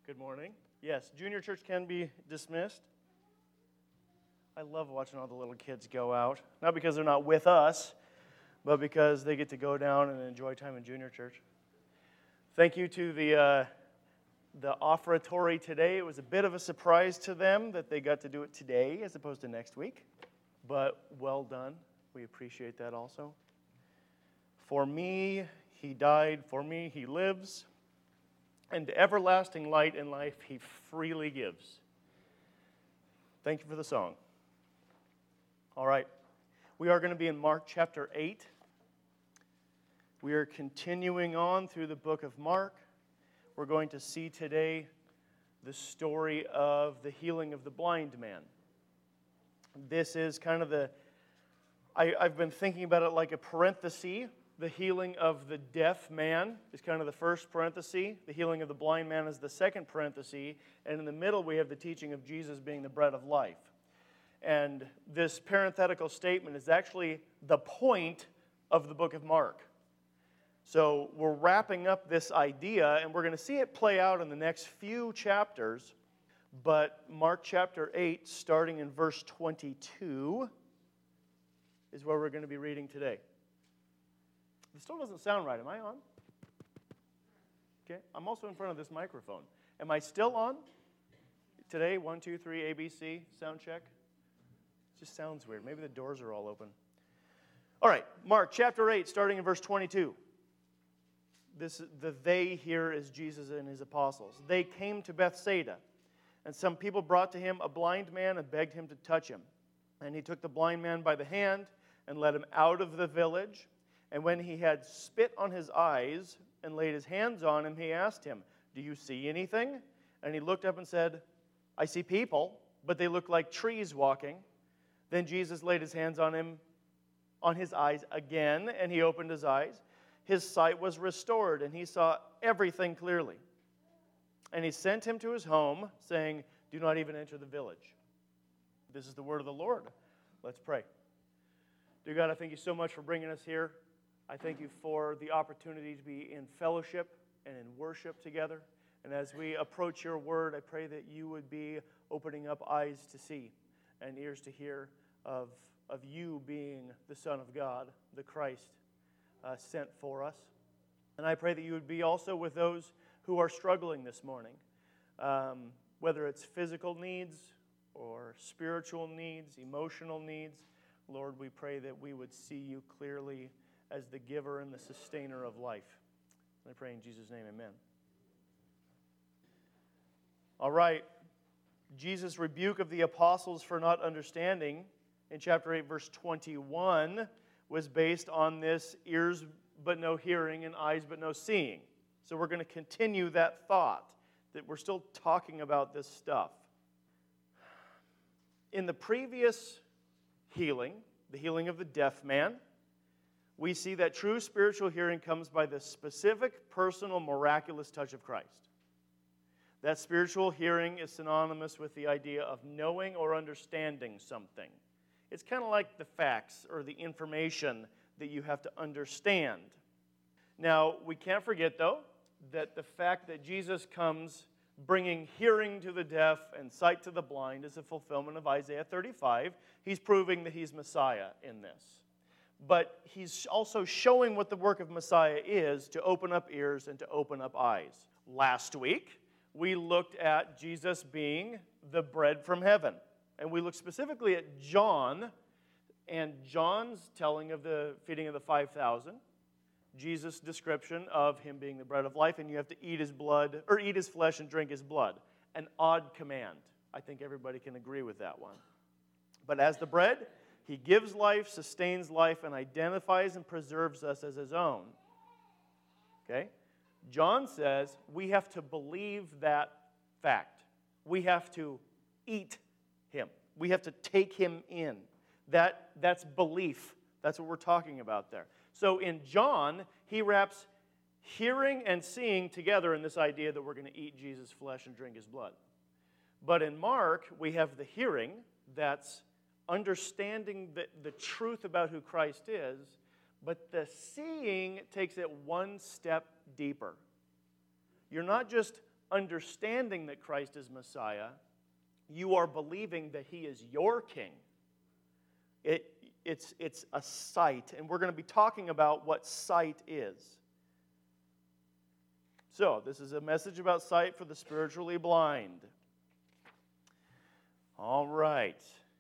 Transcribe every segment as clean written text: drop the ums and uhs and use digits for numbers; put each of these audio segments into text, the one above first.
Good morning. Yes, junior church can be dismissed. I love watching all the little kids go out. Not because they're not with us, but because they get to go down and enjoy time in junior church. Thank you to the offertory today. It was a bit of a surprise to them that they got to do it today as opposed to next week. But well done. We appreciate that also. For me, he died. For me, he lives. And everlasting light in life he freely gives. Thank you for the song. All right. We are going to be in Mark chapter 8. We are continuing on through the book of Mark. We're going to see today the story of the healing of the blind man. This is kind of I've been thinking about it like a parenthesis. The healing of the deaf man is kind of the first parenthesis. The healing of the blind man is the second parenthesis. And in the middle, we have the teaching of Jesus being the bread of life. And this parenthetical statement is actually the point of the book of Mark. So we're wrapping up this idea, and we're going to see it play out in the next few chapters. But Mark chapter 8, starting in verse 22, is where we're going to be reading today. It still doesn't sound right. Am I on? Okay. I'm also in front of this microphone. Am I still on? Today, 1, 2, 3, ABC, sound check. It just sounds weird. Maybe the doors are all open. All right. Mark chapter 8, starting in verse 22. The they here is Jesus and his apostles. They came to Bethsaida, and some people brought to him a blind man and begged him to touch him. And he took the blind man by the hand and led him out of the village. And when he had spit on his eyes and laid his hands on him, he asked him, "Do you see anything?" And he looked up and said, "I see people, but they look like trees walking." Then Jesus laid his hands on him, on his eyes again, and he opened his eyes. His sight was restored, and he saw everything clearly. And he sent him to his home, saying, "Do not even enter the village." This is the word of the Lord. Let's pray. Dear God, I thank you so much for bringing us here. I thank you for the opportunity to be in fellowship and in worship together. And as we approach your word, I pray that you would be opening up eyes to see and ears to hear of you being the Son of God, the Christ sent for us. And I pray that you would be also with those who are struggling this morning, whether it's physical needs or spiritual needs, emotional needs. Lord, we pray that we would see you clearly as the giver and the sustainer of life. And I pray in Jesus' name, amen. All right. Jesus' rebuke of the apostles for not understanding in chapter 8, verse 21 was based on this ears but no hearing and eyes but no seeing. So we're going to continue that thought that we're still talking about this stuff. In the previous healing, the healing of the deaf man, we see that true spiritual hearing comes by the specific, personal, miraculous touch of Christ. That spiritual hearing is synonymous with the idea of knowing or understanding something. It's kind of like the facts or the information that you have to understand. Now, we can't forget, though, that the fact that Jesus comes bringing hearing to the deaf and sight to the blind is a fulfillment of Isaiah 35. He's proving that he's Messiah in this. But he's also showing what the work of Messiah is to open up ears and to open up eyes. Last week, we looked at Jesus being the bread from heaven. And we looked specifically at John and John's telling of the feeding of the 5,000. Jesus' description of him being the bread of life, and you have to eat his blood, or eat his flesh and drink his blood. An odd command. I think everybody can agree with that one. But as the bread, he gives life, sustains life, and identifies and preserves us as his own. Okay? John says we have to believe that fact. We have to eat him. We have to take him in. That's belief. That's what we're talking about there. So in John, he wraps hearing and seeing together in this idea that we're going to eat Jesus' flesh and drink his blood. But in Mark, we have the hearing that's understanding the truth about who Christ is, but the seeing takes it one step deeper. You're not just understanding that Christ is Messiah, you are believing that he is your king. It's a sight, and we're going to be talking about what sight is. So, this is a message about sight for the spiritually blind. All right.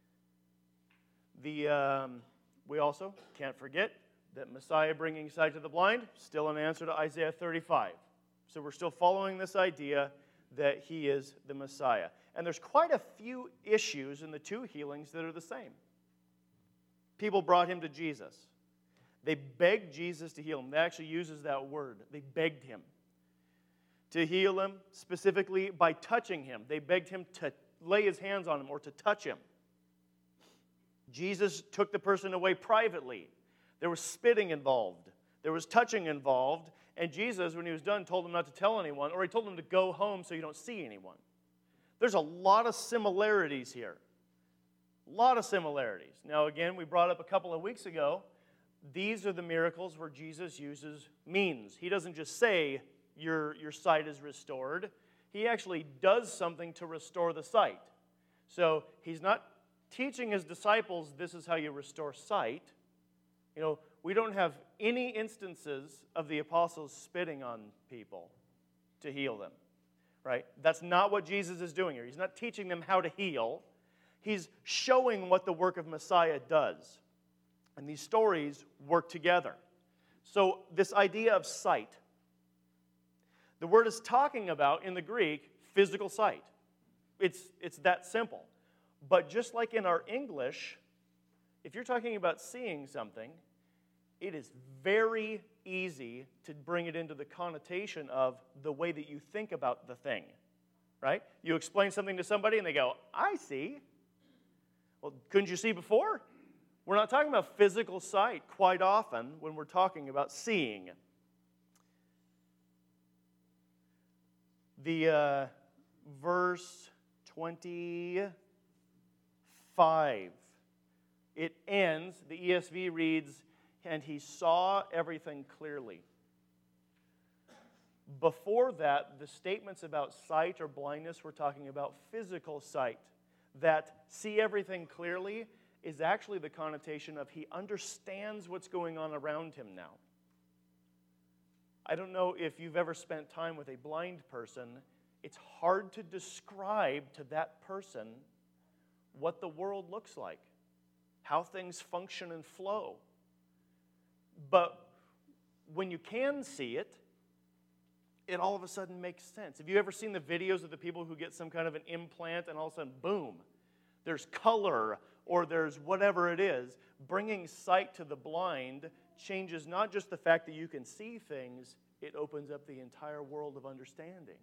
We also can't forget that Messiah bringing sight to the blind, still an answer to Isaiah 35. So we're still following this idea that he is the Messiah. And there's quite a few issues in the two healings that are the same. People brought him to Jesus. They begged Jesus to heal him. They actually uses that word. They begged him to heal him, specifically by touching him. They begged him to lay his hands on him or to touch him. Jesus took the person away privately. There was spitting involved. There was touching involved. And Jesus, when he was done, told him not to tell anyone, or he told him to go home so you don't see anyone. There's a lot of similarities here. A lot of similarities. Now, again, we brought up a couple of weeks ago, these are the miracles where Jesus uses means. He doesn't just say, your sight is restored. He actually does something to restore the sight. So he's not teaching his disciples, this is how you restore sight. You know, we don't have any instances of the apostles spitting on people to heal them, right? That's not what Jesus is doing here. He's not teaching them how to heal. He's showing what the work of Messiah does. And these stories work together. So this idea of sight, the word is talking about, in the Greek, physical sight. It's that simple. But just like in our English, if you're talking about seeing something, it is very easy to bring it into the connotation of the way that you think about the thing, right? You explain something to somebody and they go, I see. Well, couldn't you see before? We're not talking about physical sight quite often when we're talking about seeing. The verse 25, it ends, the ESV reads, and he saw everything clearly. Before that, the statements about sight or blindness were talking about physical sight. That see everything clearly is actually the connotation of he understands what's going on around him now. I don't know if you've ever spent time with a blind person. It's hard to describe to that person what the world looks like, how things function and flow. But when you can see it, it all of a sudden makes sense. Have you ever seen the videos of the people who get some kind of an implant and all of a sudden, boom, there's color or there's whatever it is? Bringing sight to the blind changes not just the fact that you can see things, it opens up the entire world of understanding.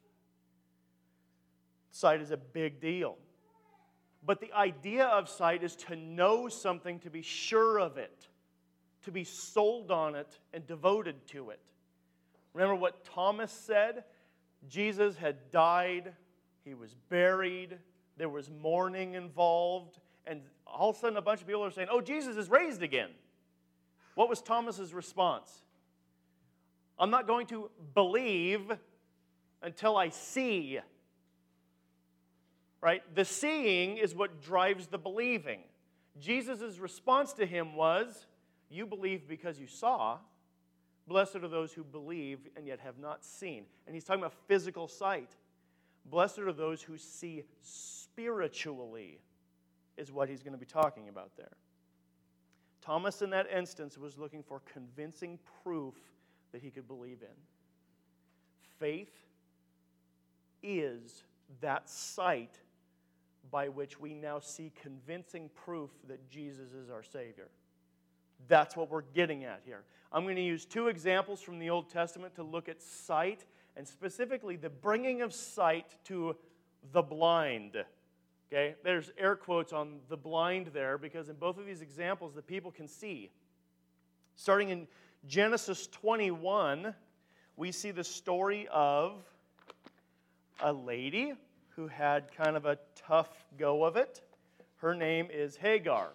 Sight is a big deal. But the idea of sight is to know something, to be sure of it, to be sold on it and devoted to it. Remember what Thomas said? Jesus had died, he was buried, there was mourning involved, and all of a sudden a bunch of people are saying, oh, Jesus is raised again. What was Thomas's response? I'm not going to believe until I see. Right? The seeing is what drives the believing. Jesus' response to him was, you believe because you saw. Blessed are those who believe and yet have not seen. And he's talking about physical sight. Blessed are those who see spiritually, is what he's going to be talking about there. Thomas, in that instance, was looking for convincing proof that he could believe in. Faith is that sight by which we now see convincing proof that Jesus is our Savior. That's what we're getting at here. I'm going to use two examples from the Old Testament to look at sight, and specifically the bringing of sight to the blind. Okay, there's air quotes on the blind there, because in both of these examples, the people can see. Starting in Genesis 21, we see the story of a lady who had kind of a tough go of it. Her name is Hagar.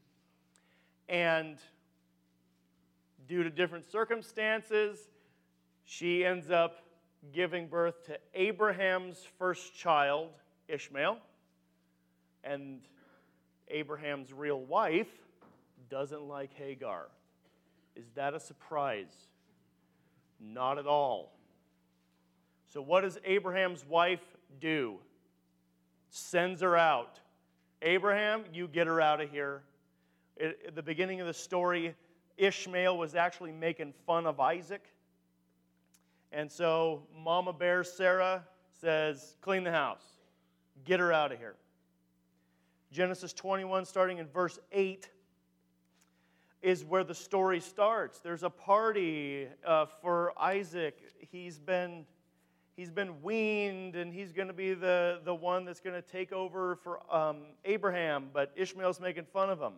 And due to different circumstances, she ends up giving birth to Abraham's first child, Ishmael, and Abraham's real wife doesn't like Hagar. Is that a surprise? Not at all. So what does Abraham's wife do? Sends her out. Abraham, you get her out of here. At the beginning of the story, Ishmael was actually making fun of Isaac. And so Mama Bear Sarah says, clean the house. Get her out of here. Genesis 21, starting in verse 8, is where the story starts. There's a party for Isaac. He's been weaned, and he's going to be the one that's going to take over for Abraham, but Ishmael's making fun of him.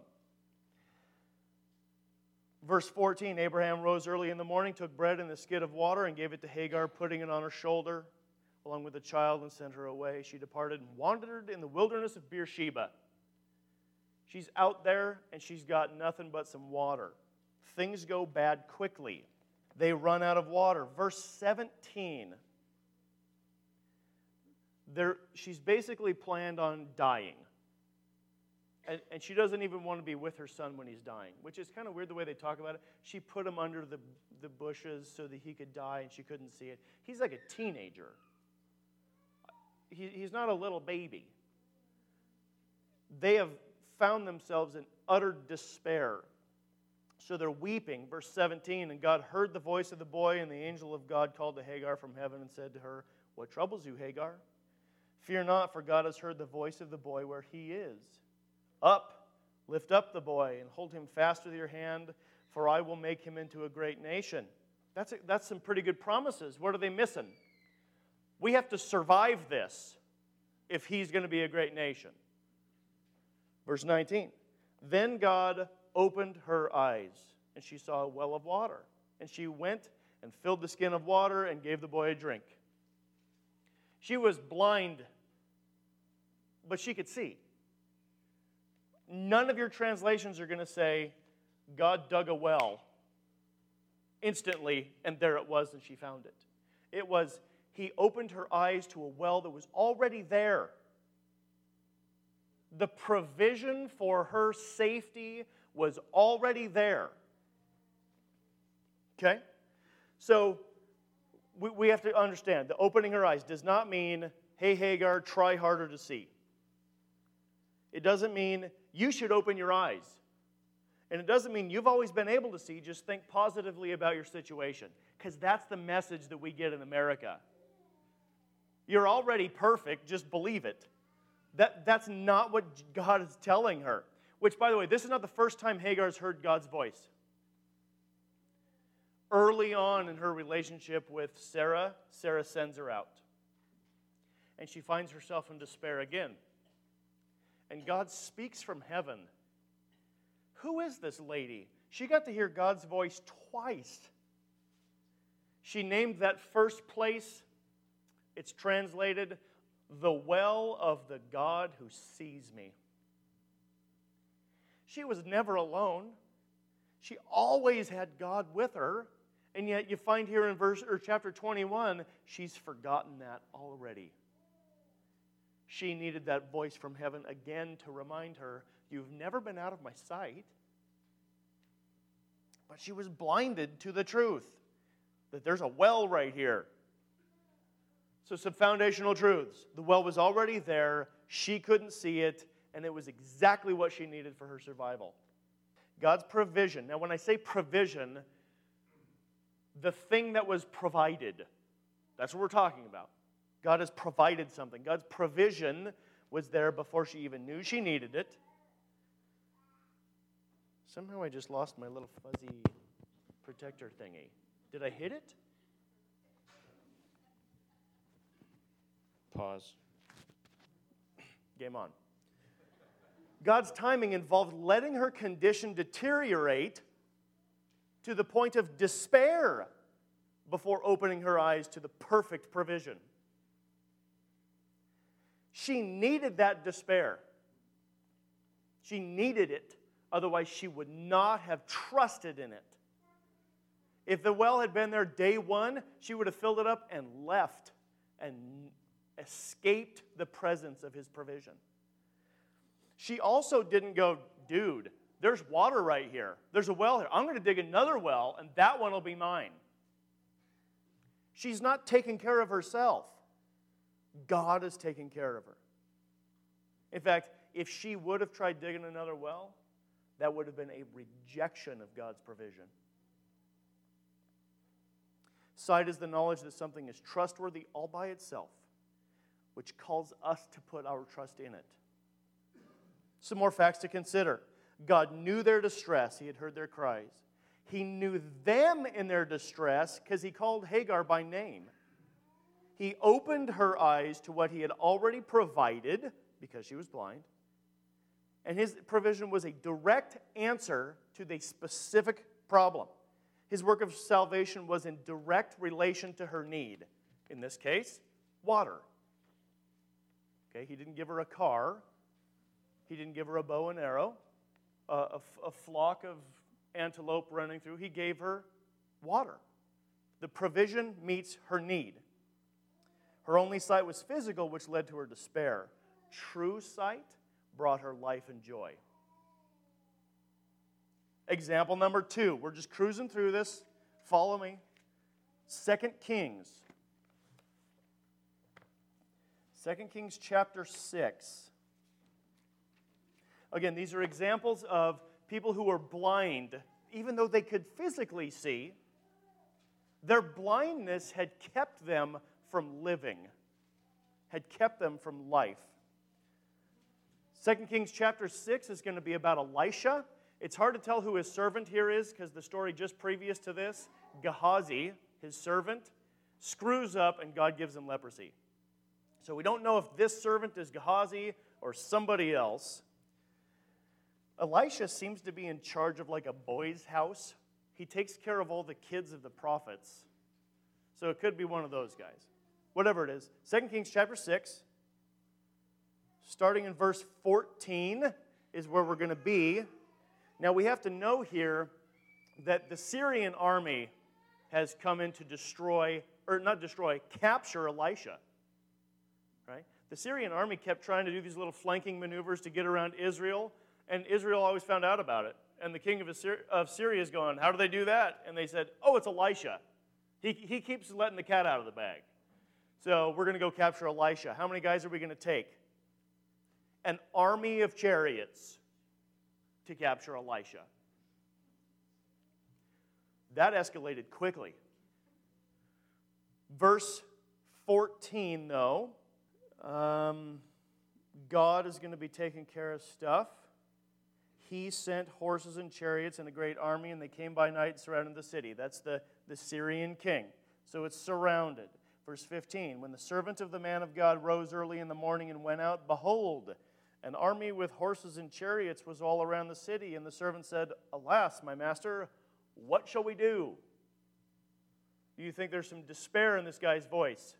Verse 14, Abraham rose early in the morning, took bread and a skid of water, and gave it to Hagar, putting it on her shoulder, along with the child, and sent her away. She departed and wandered in the wilderness of Beersheba. She's out there, and she's got nothing but some water. Things go bad quickly. They run out of water. Verse 17, she's basically planned on dying. And she doesn't even want to be with her son when he's dying, which is kind of weird the way they talk about it. She put him under the bushes so that he could die, and she couldn't see it. He's like a teenager. He's not a little baby. They have found themselves in utter despair. So they're weeping. Verse 17, and God heard the voice of the boy, and the angel of God called to Hagar from heaven and said to her, what troubles you, Hagar? Fear not, for God has heard the voice of the boy where he is. Up, lift up the boy, and hold him fast with your hand, for I will make him into a great nation. That's some pretty good promises. What are they missing? We have to survive this if he's going to be a great nation. Verse 19, then God opened her eyes, and she saw a well of water. And she went and filled the skin of water and gave the boy a drink. She was blind, but she could see. None of your translations are going to say, God dug a well instantly, and there it was, and she found it. It was, he opened her eyes to a well that was already there. The provision for her safety was already there. Okay? So, we have to understand, the opening her eyes does not mean, hey, Hagar, try harder to see. It doesn't mean you should open your eyes. And it doesn't mean you've always been able to see, just think positively about your situation. Because that's the message that we get in America. You're already perfect, just believe it. That's not what God is telling her. Which, by the way, this is not the first time Hagar's heard God's voice. Early on in her relationship with Sarah, Sarah sends her out. And she finds herself in despair again. And God speaks from heaven. Who is this lady? She got to hear God's voice twice. She named that first place, it's translated, the well of the God who sees me. She was never alone. She always had God with her. And yet you find here in chapter 21, she's forgotten that already. She needed that voice from heaven again to remind her, you've never been out of my sight. But she was blinded to the truth, that there's a well right here. So some foundational truths. The well was already there, she couldn't see it, and it was exactly what she needed for her survival. God's provision. Now when I say provision, the thing that was provided, that's what we're talking about. God has provided something. God's provision was there before she even knew she needed it. Somehow I just lost my little fuzzy protector thingy. Did I hit it? Pause. Game on. God's timing involved letting her condition deteriorate to the point of despair before opening her eyes to the perfect provision. She needed that despair. She needed it. Otherwise, she would not have trusted in it. If the well had been there day one, she would have filled it up and left and escaped the presence of his provision. She also didn't go, dude, there's water right here. There's a well here. I'm going to dig another well, and that one will be mine. She's not taking care of herself. God is taking care of her. In fact, if she would have tried digging another well, that would have been a rejection of God's provision. Sight is the knowledge that something is trustworthy all by itself, which calls us to put our trust in it. Some more facts to consider. God knew their distress. He had heard their cries. He knew them in their distress because he called Hagar by name. He opened her eyes to what he had already provided because she was blind. And his provision was a direct answer to the specific problem. His work of salvation was in direct relation to her need. In this case, water. Okay, he didn't give her a car. He didn't give her a bow and arrow, a flock of antelope running through. He gave her water. The provision meets her need. Her only sight was physical, which led to her despair. True sight brought her life and joy. Example number 2. We're just cruising through this. Follow me. 2 Kings. 2 Kings chapter 6. Again, these are examples of people who were blind, even though they could physically see. Their blindness had kept them from living, had kept them from life. 2 Kings chapter 6 is going to be about Elisha. It's hard to tell who his servant here is because the story just previous to this, Gehazi, his servant, screws up and God gives him leprosy. So we don't know if this servant is Gehazi or somebody else. Elisha seems to be in charge of like a boys' house. He takes care of all the kids of the prophets. So it could be one of those guys. Whatever it is. 2 Kings chapter 6, starting in verse 14, is where we're going to be. Now we have to know here that the Syrian army has come in to capture Elisha. Right? The Syrian army kept trying to do these little flanking maneuvers to get around Israel, and Israel always found out about it. And the king of Syria is going, how do they do that? And they said, oh, it's Elisha. He keeps letting the cat out of the bag. So we're going to go capture Elisha. How many guys are we going to take? An army of chariots to capture Elisha. That escalated quickly. Verse 14, though, God is going to be taking care of stuff. He sent horses and chariots and a great army, and they came by night and surrounded the city. That's the Syrian king. So it's surrounded. Verse 15, when the servant of the man of God rose early in the morning and went out, behold, an army with horses and chariots was all around the city. And the servant said, alas, my master, what shall we do? Do you think there's some despair in this guy's voice?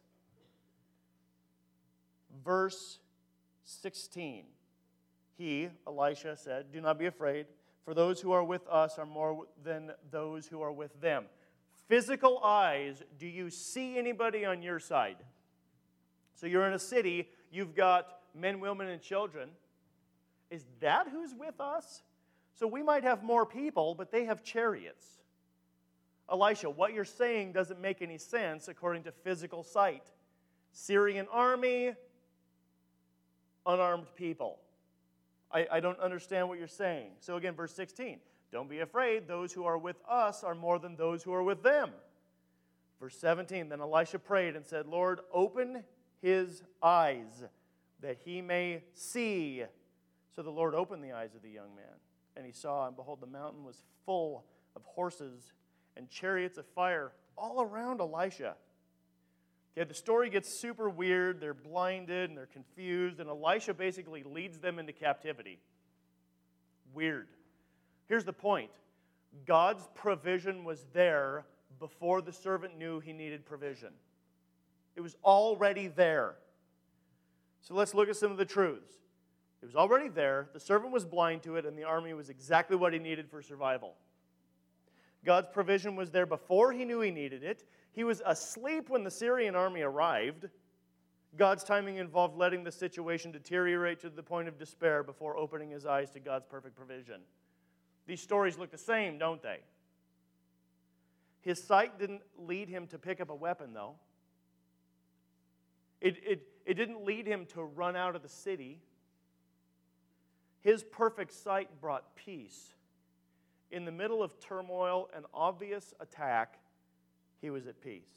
Verse 16. He, Elisha, said, do not be afraid, for those who are with us are more than those who are with them. Physical eyes, do you see anybody on your side? So you're in a city, you've got men, women, and children. Is that who's with us? So we might have more people, but they have chariots. Elisha, what you're saying doesn't make any sense according to physical sight. Syrian army, unarmed people. I don't understand what you're saying. So again, verse 16. Don't be afraid. Those who are with us are more than those who are with them. Verse 17. Then Elisha prayed and said, Lord, open his eyes that he may see. So the Lord opened the eyes of the young man. And he saw, and behold, the mountain was full of horses and chariots of fire all around Elisha. Okay, the story gets super weird. They're blinded and they're confused, and Elisha basically leads them into captivity. Weird. Here's the point. God's provision was there before the servant knew he needed provision. It was already there. So let's look at some of the truths. It was already there, the servant was blind to it, and the army was exactly what he needed for survival. God's provision was there before he knew he needed it. He was asleep when the Syrian army arrived. God's timing involved letting the situation deteriorate to the point of despair before opening his eyes to God's perfect provision. These stories look the same, don't they? His sight didn't lead him to pick up a weapon, though. It didn't lead him to run out of the city. His perfect sight brought peace. In the middle of turmoil and obvious attack, he was at peace.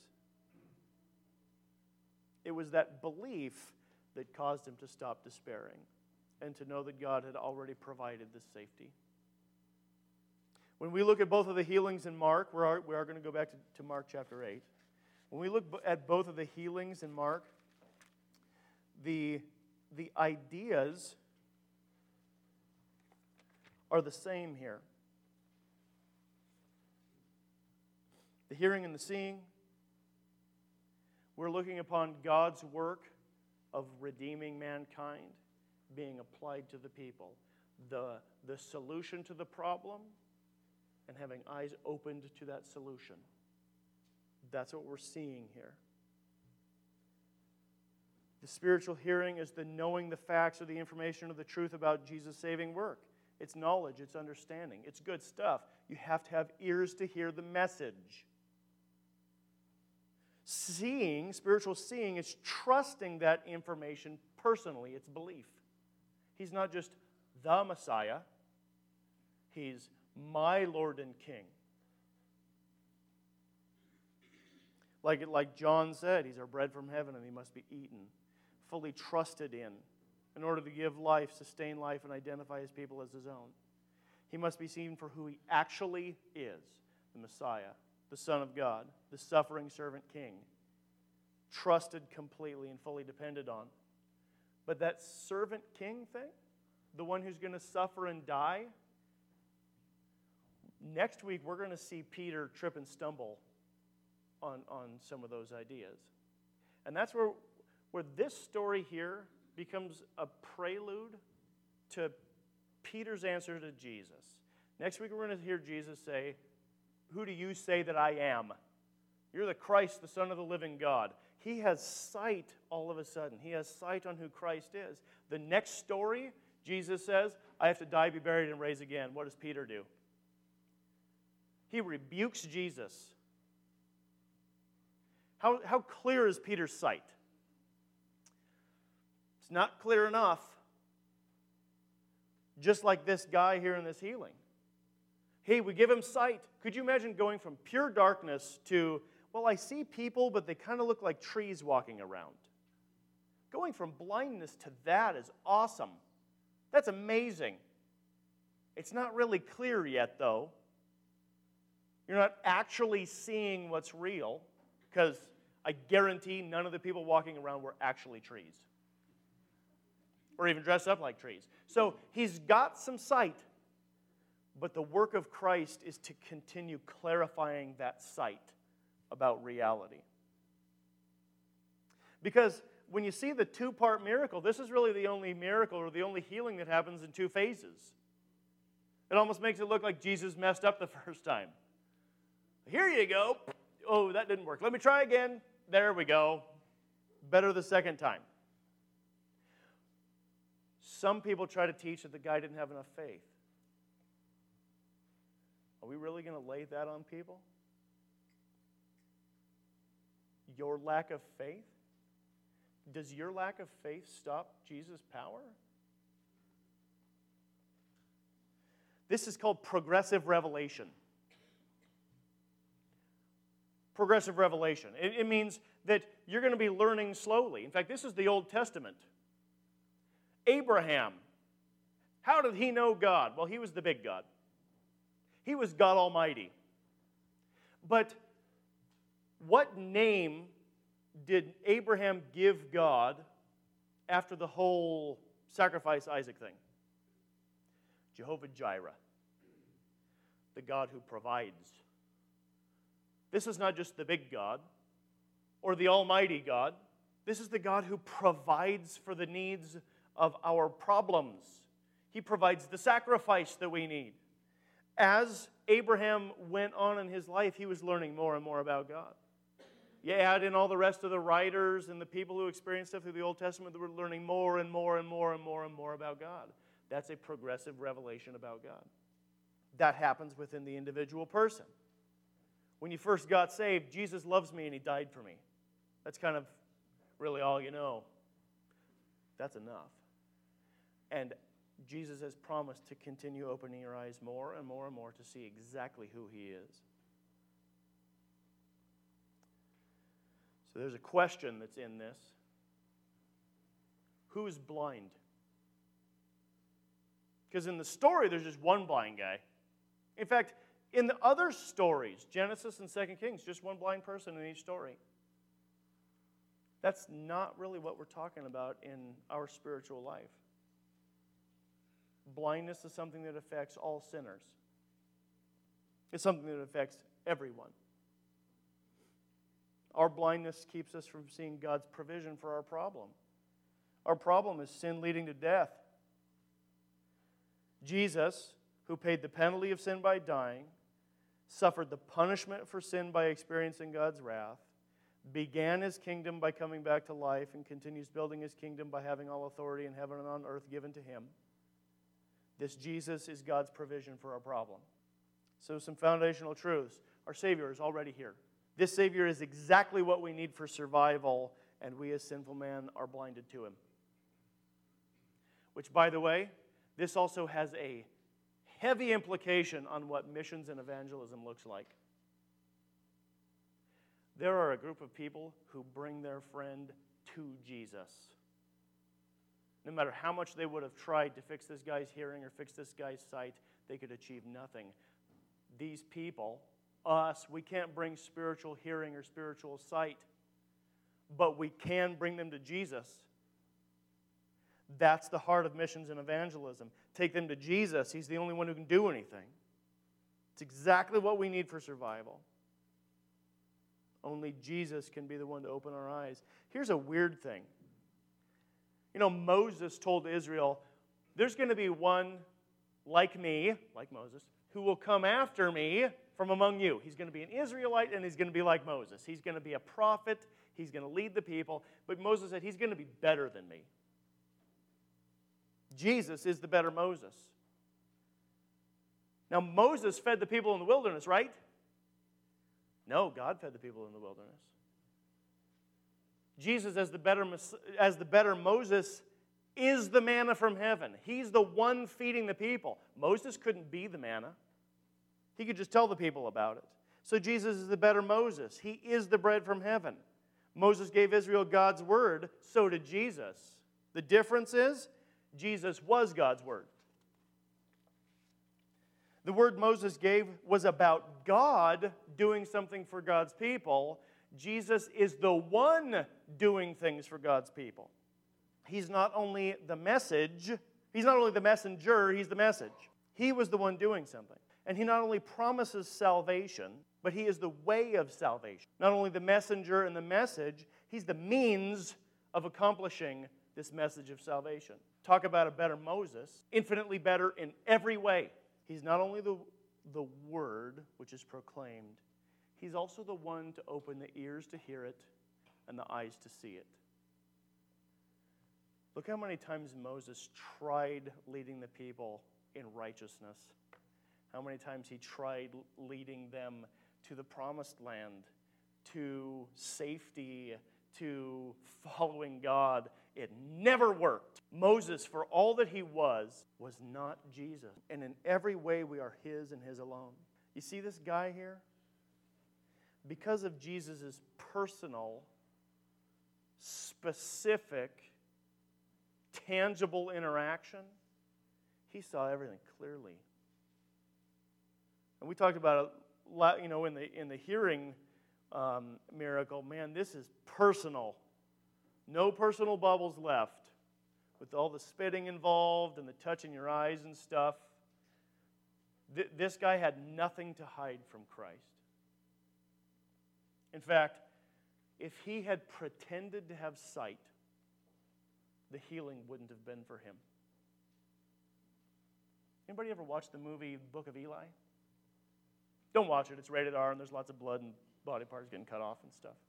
It was that belief that caused him to stop despairing and to know that God had already provided this safety. When we look at both of the healings in Mark, we are going to go back to Mark chapter 8. When we look at both of the healings in Mark, the ideas are the same here. The hearing and the seeing, we're looking upon God's work of redeeming mankind being applied to the people. The solution to the problem and having eyes opened to that solution. That's what we're seeing here. The spiritual hearing is the knowing the facts or the information or the truth about Jesus' saving work. It's knowledge, it's understanding, it's good stuff. You have to have ears to hear the message. Seeing, spiritual seeing, is trusting that information personally. It's belief. He's not just the Messiah. He's my Lord and King. Like John said, he's our bread from heaven and he must be eaten, fully trusted in order to give life, sustain life, and identify his people as his own. He must be seen for who he actually is, the Messiah, the Son of God, the suffering servant king, trusted completely and fully depended on. But that servant king thing, the one who's going to suffer and die, next week we're going to see Peter trip and stumble on some of those ideas. And that's where this story here becomes a prelude to Peter's answer to Jesus. Next week we're going to hear Jesus say, "Who do you say that I am?" You're the Christ, the Son of the living God. He has sight all of a sudden. He has sight on who Christ is. The next story, Jesus says, "I have to die, be buried, and raise again." What does Peter do? He rebukes Jesus. How clear is Peter's sight? It's not clear enough. Just like this guy here in this healing. Hey, we give him sight. Could you imagine going from pure darkness to, well, I see people, but they kind of look like trees walking around? Going from blindness to that is awesome. That's amazing. It's not really clear yet, though. You're not actually seeing what's real, because I guarantee none of the people walking around were actually trees, or even dressed up like trees. So he's got some sight, but the work of Christ is to continue clarifying that sight about reality. Because when you see the two-part miracle, this is really the only miracle or the only healing that happens in two phases. It almost makes it look like Jesus messed up the first time. Here you go. Oh, that didn't work. Let me try again. There we go. Better the second time. Some people try to teach that the guy didn't have enough faith. Are we really going to lay that on people? Your lack of faith? Does your lack of faith stop Jesus' power? This is called progressive revelation. Progressive revelation. It means that you're going to be learning slowly. In fact, this is the Old Testament. Abraham, how did he know God? Well, he was the big God. He was God Almighty. But what name did Abraham give God after the whole sacrifice Isaac thing? Jehovah Jireh, the God who provides. This is not just the big God or the Almighty God. This is the God who provides for the needs of our problems. He provides the sacrifice that we need. As Abraham went on in his life, he was learning more and more about God. You add in all the rest of the writers and the people who experienced stuff through the Old Testament that were learning more and more and more and more and more about God. That's a progressive revelation about God. That happens within the individual person. When you first got saved, Jesus loves me and He died for me. That's kind of really all you know. That's enough. And Jesus has promised to continue opening your eyes more and more and more to see exactly who He is. So there's a question that's in this. Who is blind? Because in the story, there's just one blind guy. In fact, in the other stories, Genesis and 2 Kings, just one blind person in each story. That's not really what we're talking about in our spiritual life. Blindness is something that affects all sinners. It's something that affects everyone. Our blindness keeps us from seeing God's provision for our problem. Our problem is sin leading to death. Jesus, who paid the penalty of sin by dying, suffered the punishment for sin by experiencing God's wrath, began His kingdom by coming back to life, and continues building His kingdom by having all authority in heaven and on earth given to Him. This Jesus is God's provision for our problem. So some foundational truths. Our Savior is already here. This Savior is exactly what we need for survival, and we as sinful men are blinded to Him. Which, by the way, this also has a heavy implication on what missions and evangelism looks like. There are a group of people who bring their friend to Jesus. No matter how much they would have tried to fix this guy's hearing or fix this guy's sight, they could achieve nothing. These people, us, we can't bring spiritual hearing or spiritual sight, but we can bring them to Jesus. That's the heart of missions and evangelism. Take them to Jesus. He's the only one who can do anything. It's exactly what we need for survival. Only Jesus can be the one to open our eyes. Here's a weird thing. You know, Moses told Israel, there's going to be one like me, like Moses, who will come after me from among you. He's going to be an Israelite, and he's going to be like Moses. He's going to be a prophet. He's going to lead the people. But Moses said, he's going to be better than me. Jesus is the better Moses. Now, Moses fed the people in the wilderness, right? No, God fed the people in the wilderness. Jesus, as the better Moses, is the manna from heaven. He's the one feeding the people. Moses couldn't be the manna. He could just tell the people about it. So Jesus is the better Moses. He is the bread from heaven. Moses gave Israel God's word, so did Jesus. The difference is, Jesus was God's word. The word Moses gave was about God doing something for God's people. Jesus is the one doing things for God's people. He's not only the message, He's not only the messenger, He's the message. He was the one doing something. And He not only promises salvation, but He is the way of salvation. Not only the messenger and the message, He's the means of accomplishing this message of salvation. Talk about a better Moses, infinitely better in every way. He's not only the word which is proclaimed, He's also the one to open the ears to hear it and the eyes to see it. Look how many times Moses tried leading the people in righteousness. How many times he tried leading them to the promised land, to safety, to following God. It never worked. Moses, for all that he was not Jesus. And in every way, we are His and His alone. You see this guy here? Because of Jesus' personal, specific, tangible interaction, he saw everything clearly. And we talked about it, in the hearing miracle. Man, this is personal. No personal bubbles left. With all the spitting involved and the touching your eyes and stuff, this guy had nothing to hide from Christ. In fact, if he had pretended to have sight, the healing wouldn't have been for him. Anybody ever watch the movie Book of Eli? Don't watch it. It's rated R, and there's lots of blood and body parts getting cut off and stuff.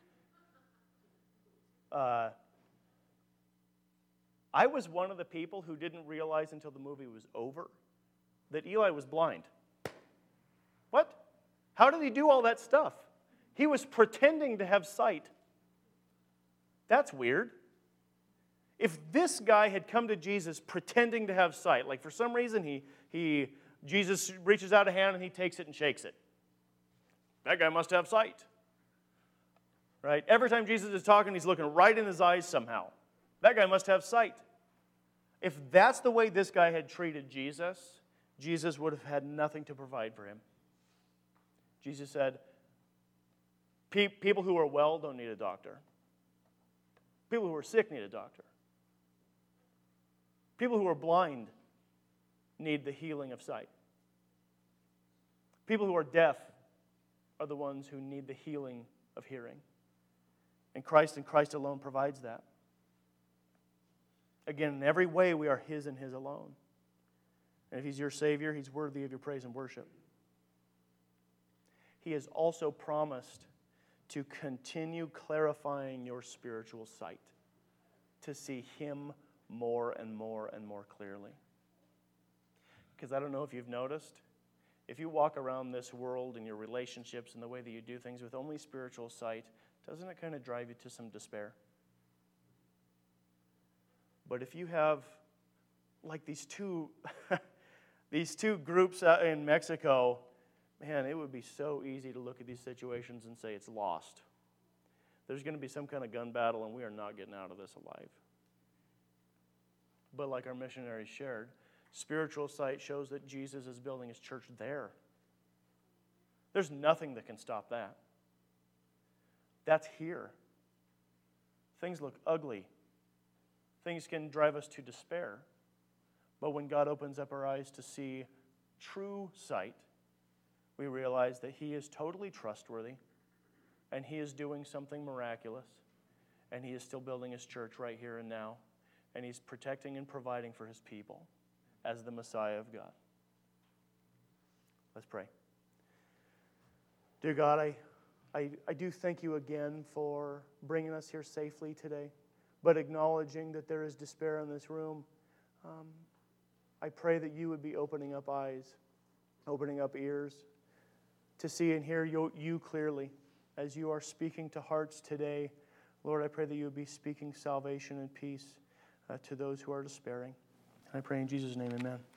I was one of the people who didn't realize until the movie was over that Eli was blind. What? How did he do all that stuff? He was pretending to have sight. That's weird. If this guy had come to Jesus pretending to have sight, like for some reason Jesus reaches out a hand and he takes it and shakes it. That guy must have sight. Right? Every time Jesus is talking, he's looking right in his eyes somehow. That guy must have sight. If that's the way this guy had treated Jesus, Jesus would have had nothing to provide for him. Jesus said, people who are well don't need a doctor. People who are sick need a doctor. People who are blind need the healing of sight. People who are deaf are the ones who need the healing of hearing. And Christ alone provides that. Again, in every way we are His and His alone. And if He's your Savior, He's worthy of your praise and worship. He has also promised to continue clarifying your spiritual sight, to see Him more and more and more clearly. Because I don't know if you've noticed, if you walk around this world and your relationships and the way that you do things with only spiritual sight, doesn't it kind of drive you to some despair? But if you have, like these two groups out in Mexico, man, it would be so easy to look at these situations and say it's lost. There's going to be some kind of gun battle and we are not getting out of this alive. But like our missionaries shared, spiritual sight shows that Jesus is building His church there. There's nothing that can stop that. That's here. Things look ugly. Things can drive us to despair. But when God opens up our eyes to see true sight, we realize that He is totally trustworthy and He is doing something miraculous and He is still building His church right here and now, and He's protecting and providing for His people as the Messiah of God. Let's pray. Dear God, I do thank You again for bringing us here safely today, but acknowledging that there is despair in this room. I pray that You would be opening up eyes, opening up ears, to see and hear You clearly as You are speaking to hearts today. Lord, I pray that You would be speaking salvation and peace to those who are despairing. I pray in Jesus' name, amen.